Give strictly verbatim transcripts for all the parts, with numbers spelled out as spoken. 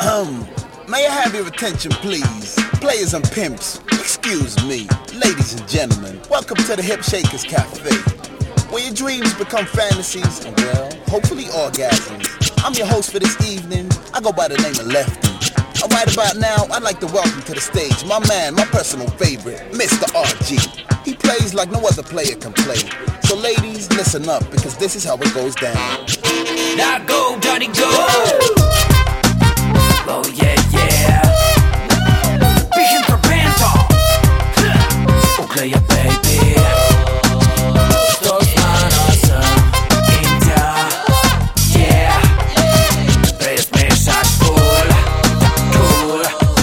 Um, may I have your attention, please? Players and pimps, excuse me. Ladies and gentlemen, welcome to the Hip Shakers Cafe, where your dreams become fantasies and, well, hopefully orgasms. I'm your host for this evening. I go by the name of Lefty. And right about now, I'd like to welcome to the stage my man, my personal favorite, Mister R G. He plays like no other player can play. So ladies, listen up, because this is how it goes down. Now go, Johnny, go! Oh yeah, yeah. Pichen for Panther. Ukleja, baby. Sto znana sam India. Yeah. Presmešak cool, cool.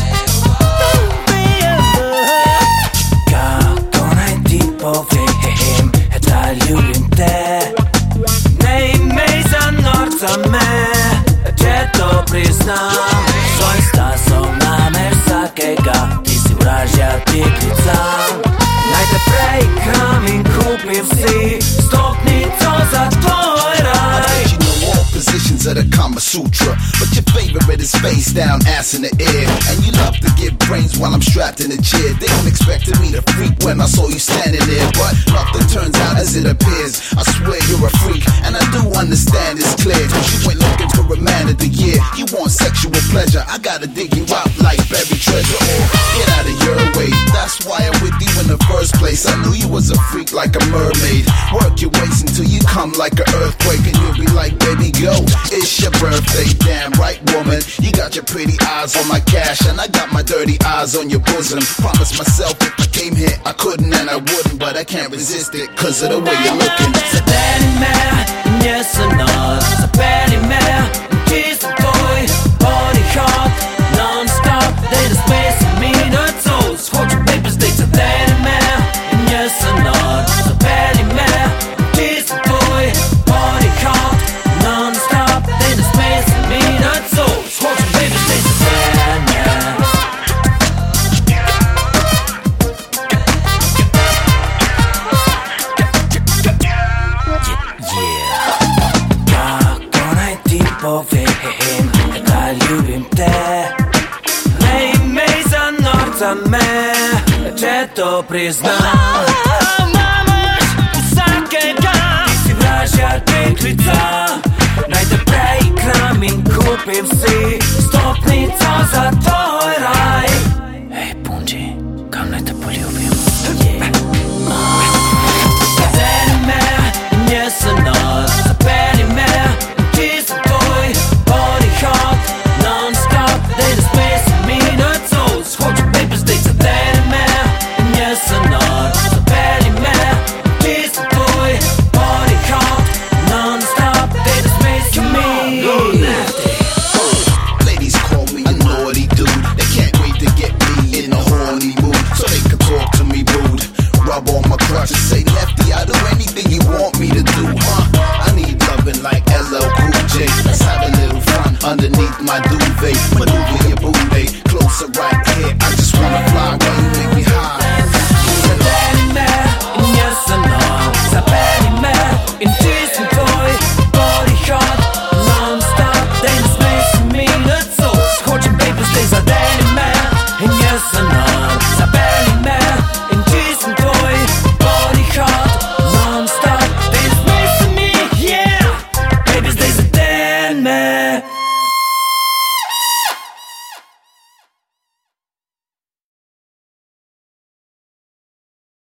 Kako naj ti povem, da ljubim te. Ne imej za norca me, če to priznam. Svojim stasom nameš vsakega, ti si vražja deklica. Naj te preigram in kupim si stopnico za tvoj raj. You know all positions of the Kama Sutra, but your favorite is face down, ass in the air. And you love to give brains while I'm strapped in a chair. They don't expect me to freak when I saw you standing there, but nothing turns out as it appears. I swear you're a freak, and I do understand it's clear. You went looking for a man of the year. You want sexual pleasure, I gotta dig you out like buried treasure. Or get out of your way, that's why I'm with you in the first place. I knew you was a freak like a mermaid. Work your waist until you come like an earthquake, and you'll be like, baby, go, it's your birthday. Damn right, woman, you got your pretty eyes on my cash, and I got my dirty eyes on your bosom. Promised myself if I came here I couldn't and I wouldn't, but I can't resist it cause of the way you're looking. Zaberi me, nie se noc. Zaberi me, čisto tvoj body hot. Non-stop, daj da spesam minutos. Hoću baby zdaj, zaberi me, nie se noc. Zaberi me, čisto tvoj body hot. Non-stop, daj da spesam minutos. Hoću baby zdaj, zaberi me. Povem, da ljubim te. Ne imej za norca me, če to priznam. Mamaš vsakega, ti si vražja deklica. Naj te preigram in kupim si stopnico za tvoj raj. Hej, punči, kam naj te poljubim? Zaberi me, nje se noc. Zaberi me, čisto tvoj body hot. Non-stop, daj da spesam minutos. Hoću baby zdaj, zaberi me, nje se noc. Zaberi me, čisto tvoj body hot. Non-stop, daj da spesam minutos. Ladies call me a naughty dude. They can't wait to get me in a horny mood, so they can talk to me rude. Rub on my crotch and say, Lefty, I'll do anything you want me to do, huh? I need loving like L L Cool J. Let's have a little fun underneath my duvet.